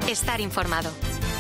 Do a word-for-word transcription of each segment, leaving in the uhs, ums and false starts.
Estar informado.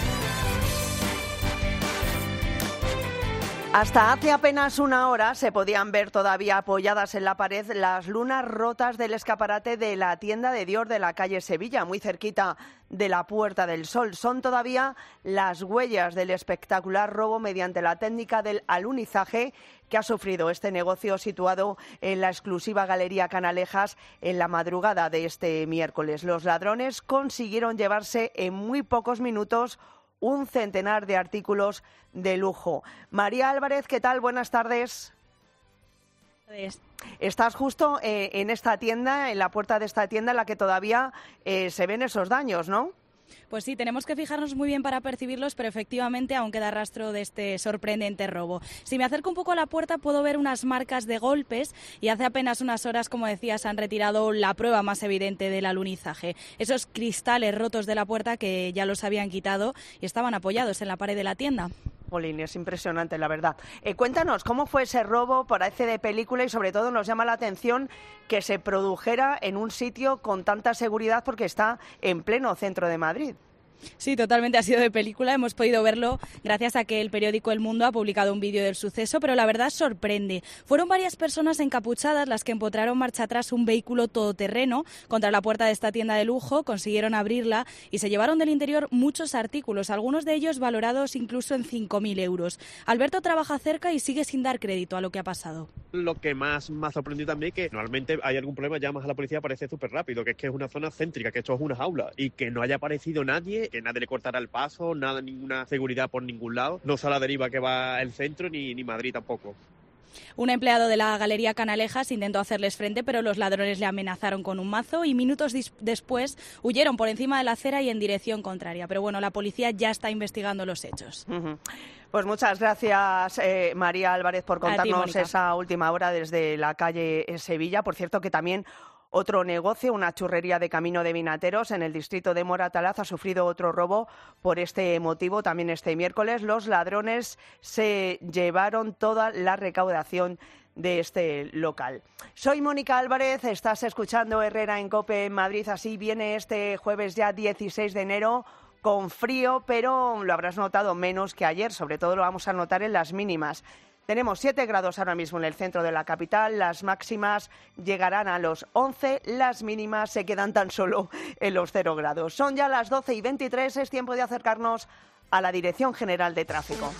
Hasta hace apenas una hora se podían ver todavía apoyadas en la pared las lunas rotas del escaparate de la tienda de Dior de la calle Sevilla, muy cerquita de la Puerta del Sol. Son todavía las huellas del espectacular robo mediante la técnica del alunizaje que ha sufrido este negocio situado en la exclusiva Galería Canalejas en la madrugada de este miércoles. Los ladrones consiguieron llevarse en muy pocos minutos un centenar de artículos de lujo. María Álvarez, ¿qué tal? Buenas tardes. Buenas tardes. Estás justo eh, en esta tienda, en la puerta de esta tienda en la que todavía eh, se ven esos daños, ¿no? Pues sí, tenemos que fijarnos muy bien para percibirlos, pero efectivamente aún queda rastro de este sorprendente robo. Si me acerco un poco a la puerta puedo ver unas marcas de golpes y hace apenas unas horas, como decías, han retirado la prueba más evidente del alunizaje. Esos cristales rotos de la puerta que ya los habían quitado y estaban apoyados en la pared de la tienda. Jolín, es impresionante, la verdad. Eh, cuéntanos, ¿cómo fue ese robo? Parece de película y sobre todo nos llama la atención que se produjera en un sitio con tanta seguridad porque está en pleno centro de Madrid. Sí, totalmente, ha sido de película, hemos podido verlo gracias a que el periódico El Mundo ha publicado un vídeo del suceso, pero la verdad sorprende. Fueron varias personas encapuchadas las que empotraron marcha atrás un vehículo todoterreno contra la puerta de esta tienda de lujo, consiguieron abrirla y se llevaron del interior muchos artículos, algunos de ellos valorados incluso en cinco mil euros. Alberto trabaja cerca y sigue sin dar crédito a lo que ha pasado. Lo que más me ha sorprendido también es que normalmente hay algún problema, llamas a la policía, parece súper rápido, que es que es una zona céntrica, que esto es una jaula y que no haya aparecido nadie, que nadie le cortara el paso, nada, ninguna seguridad por ningún lado, no sé a la deriva que va el centro ni, ni Madrid tampoco. Un empleado de la Galería Canalejas intentó hacerles frente, pero los ladrones le amenazaron con un mazo y minutos después huyeron por encima de la acera y en dirección contraria. Pero bueno, la policía ya está investigando los hechos. Uh-huh. Pues muchas gracias, eh, María Álvarez, por contarnos ti, esa última hora desde la calle Sevilla. Por cierto, que también otro negocio, una churrería de Camino de Vinateros en el distrito de Moratalaz, ha sufrido otro robo por este motivo. También este miércoles los ladrones se llevaron toda la recaudación de este local. Soy Mónica Álvarez, estás escuchando Herrera en COPE en Madrid. Así viene este jueves ya dieciséis de enero, con frío, pero lo habrás notado menos que ayer. Sobre todo lo vamos a notar en las mínimas. Tenemos siete grados ahora mismo en el centro de la capital, las máximas llegarán a los once, las mínimas se quedan tan solo en los cero grados. Son ya las doce y veintitrés, es tiempo de acercarnos a la Dirección General de Tráfico.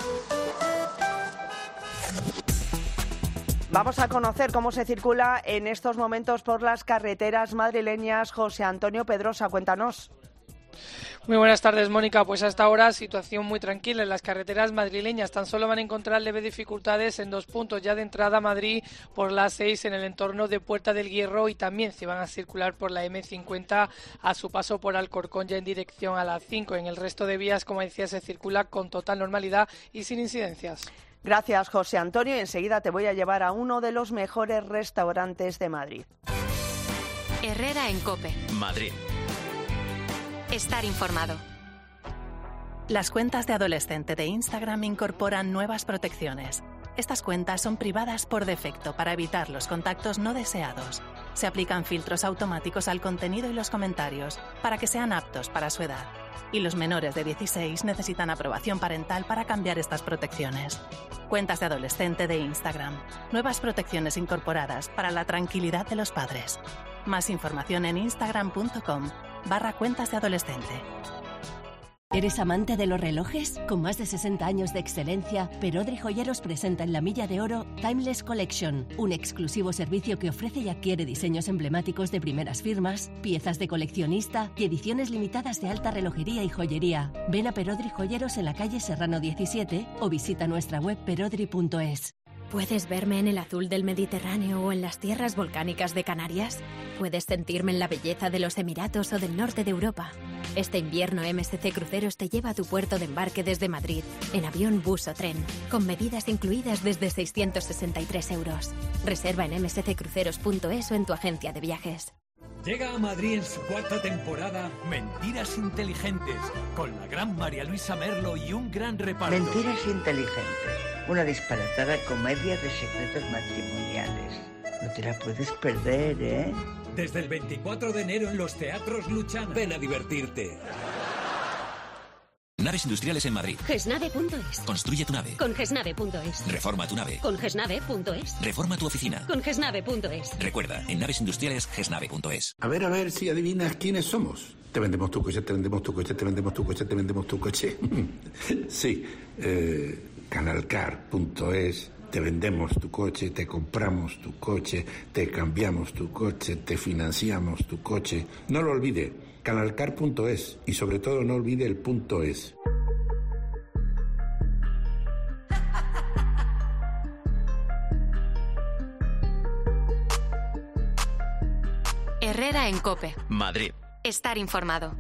Vamos a conocer cómo se circula en estos momentos por las carreteras madrileñas. José Antonio Pedrosa, cuéntanos. Muy buenas tardes, Mónica. Pues hasta ahora situación muy tranquila en las carreteras madrileñas. Tan solo van a encontrar leves dificultades en dos puntos ya de entrada a Madrid por la seis en el entorno de Puerta del Hierro y también se van a circular por la eme cincuenta a su paso por Alcorcón ya en dirección a la cinco. En el resto de vías, como decía, se circula con total normalidad y sin incidencias. Gracias, José Antonio. Y enseguida te voy a llevar a uno de los mejores restaurantes de Madrid. Herrera en COPE. Madrid. Estar informado. Las cuentas de adolescente de Instagram incorporan nuevas protecciones. Estas cuentas son privadas por defecto para evitar los contactos no deseados. Se aplican filtros automáticos al contenido y los comentarios para que sean aptos para su edad. Y los menores de dieciséis necesitan aprobación parental para cambiar estas protecciones. Cuentas de adolescente de Instagram. Nuevas protecciones incorporadas para la tranquilidad de los padres. Más información en instagram.com barra cuentas de adolescente. ¿Eres amante de los relojes? Con más de sesenta años de excelencia, Perodri Joyeros presenta en la Milla de Oro Timeless Collection, un exclusivo servicio que ofrece y adquiere diseños emblemáticos de primeras firmas, piezas de coleccionista y ediciones limitadas de alta relojería y joyería. Ven a Perodri Joyeros en la calle Serrano diecisiete o visita nuestra web perodri punto es. ¿Puedes verme en el azul del Mediterráneo o en las tierras volcánicas de Canarias? ¿Puedes sentirme en la belleza de los Emiratos o del norte de Europa? Este invierno eme ese ce Cruceros te lleva a tu puerto de embarque desde Madrid, en avión, bus o tren, con medidas incluidas desde seiscientos sesenta y tres euros. Reserva en eme ese ce cruceros punto es o en tu agencia de viajes. Llega a Madrid en su cuarta temporada Mentiras Inteligentes, con la gran María Luisa Merlo y un gran reparto. Mentiras Inteligentes, una disparatada comedia de secretos matrimoniales. No te la puedes perder, ¿eh? Desde el veinticuatro de enero en los teatros Luchana. Ven a divertirte. Naves industriales en Madrid. gesnave punto es. Construye tu nave. Con gesnave punto es. Reforma tu nave. Con gesnave punto es. Reforma tu oficina. Con gesnave punto es. Recuerda, en naves industriales gesnave punto es. A ver, a ver si adivinas quiénes somos. Te vendemos tu coche, te vendemos tu coche, te vendemos tu coche, te vendemos tu coche. Sí, eh, canalcar punto es. Te vendemos tu coche, te compramos tu coche, te cambiamos tu coche, te financiamos tu coche. No lo olvide, canalcar punto es y sobre todo no olvide el punto es. Herrera en COPE. Madrid. Estar informado.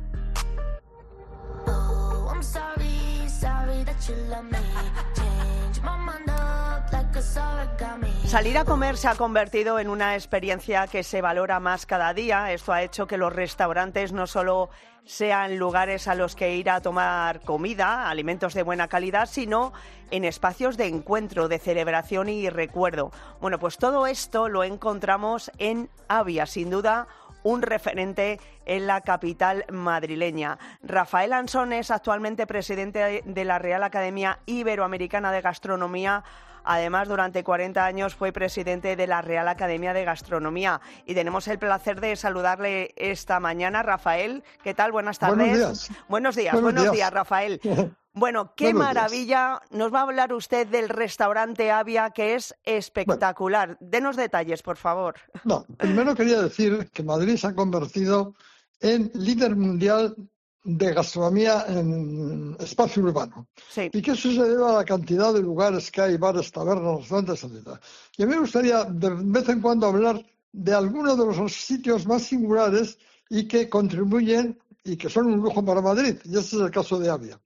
Salir a comer se ha convertido en una experiencia que se valora más cada día. Esto ha hecho que los restaurantes no solo sean lugares a los que ir a tomar comida, alimentos de buena calidad, sino en espacios de encuentro, de celebración y recuerdo. Bueno, pues todo esto lo encontramos en Avia, sin duda un referente en la capital madrileña. Rafael Ansón es actualmente presidente de la Real Academia Iberoamericana de Gastronomía. Además, durante cuarenta años fue presidente de la Real Academia de Gastronomía. Y tenemos el placer de saludarle esta mañana. Rafael, ¿qué tal? Buenas tardes. Buenos días. Buenos días, buenos, buenos días. días, Rafael. Bueno, qué buenos maravilla. días. Nos va a hablar usted del restaurante Avia, que es espectacular. Bueno. Denos detalles, por favor. No, primero quería decir que Madrid se ha convertido en líder mundial de gastronomía en espacio urbano. Sí. Y que eso se debe a la cantidad de lugares que hay, bares, tabernas, restaurantes, etcétera. Y a mí me gustaría de vez en cuando hablar de algunos de los sitios más singulares y que contribuyen y que son un lujo para Madrid. Y ese es el caso de Avia.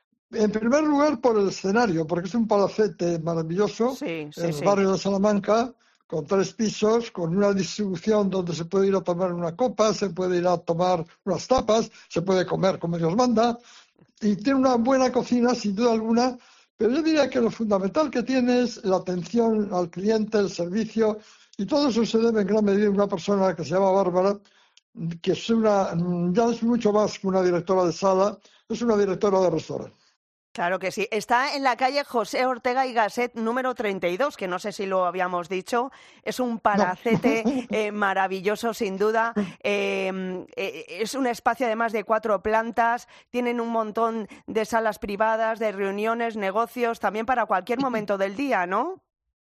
En primer lugar, por el escenario, porque es un palacete maravilloso sí, sí, en el sí. barrio de Salamanca, con tres pisos, con una distribución donde se puede ir a tomar una copa, se puede ir a tomar unas tapas, se puede comer como Dios manda, y tiene una buena cocina, sin duda alguna, pero yo diría que lo fundamental que tiene es la atención al cliente, el servicio, y todo eso se debe en gran medida a una persona que se llama Bárbara, que es una, ya es mucho más que una directora de sala, es una directora de restaurante. Claro que sí. Está en la calle José Ortega y Gasset número treinta y dos, que no sé si lo habíamos dicho. Es un palacete no. eh, maravilloso, sin duda. Eh, eh, es un espacio además de cuatro plantas. Tienen un montón de salas privadas, de reuniones, negocios, también para cualquier momento del día, ¿no?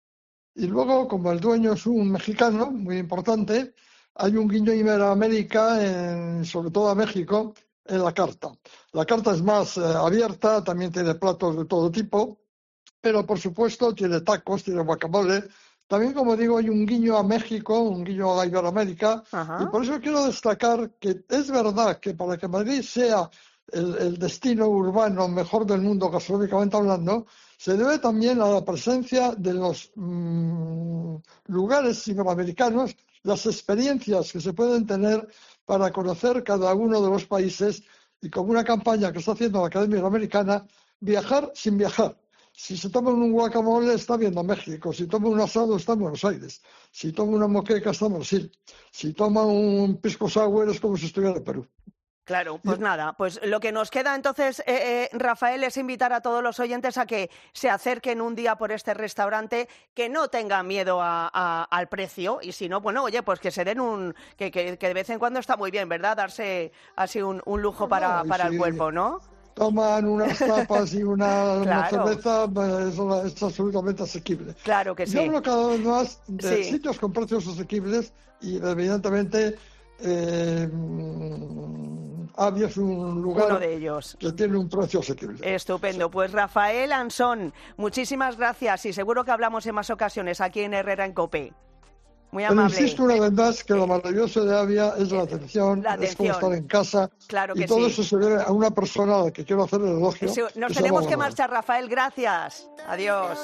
Y luego, como el dueño es un mexicano muy importante, hay un guiño a Iberoamérica, en, sobre todo a México, en la carta. La carta es más eh, abierta, también tiene platos de todo tipo, pero por supuesto tiene tacos, tiene guacamole. También, como digo, hay un guiño a México, un guiño a Iberoamérica. Ajá. Y por eso quiero destacar que es verdad que para que Madrid sea el, el destino urbano mejor del mundo, gastronómicamente hablando, se debe también a la presencia de los mmm, lugares iberoamericanos, las experiencias que se pueden tener para conocer cada uno de los países y como una campaña que está haciendo la Academia Iberoamericana, viajar sin viajar. Si se toma un guacamole está viendo México, si toma un asado está en Buenos Aires, si toma una moqueca está en Brasil, si toma un pisco sour es como si estuviera en Perú. Claro, pues nada, pues lo que nos queda entonces, eh, eh, Rafael, es invitar a todos los oyentes a que se acerquen un día por este restaurante, que no tengan miedo a, a, al precio y si no, bueno, oye, pues que se den un, que, que, que de vez en cuando está muy bien, ¿verdad? Darse así un, un lujo para, no, para sí. el cuerpo, ¿no? Toman unas tapas y una, claro. una cerveza, eso es absolutamente asequible. Claro que sí. Yo hablo cada vez más de sí. sitios con precios asequibles y evidentemente eh, Avia es un lugar Uno de ellos. que tiene un precio asequible. Estupendo. Pues Rafael Ansón, muchísimas gracias y seguro que hablamos en más ocasiones aquí en Herrera en COPE. Muy amable. Pero insisto una vez más que lo maravilloso de Avia es la atención, la atención. es como estar en casa. Claro que y todo sí. eso se debe a una persona a la que quiero hacer el elogio. Sí, nos que tenemos que marchar, Rafael. Gracias. Adiós.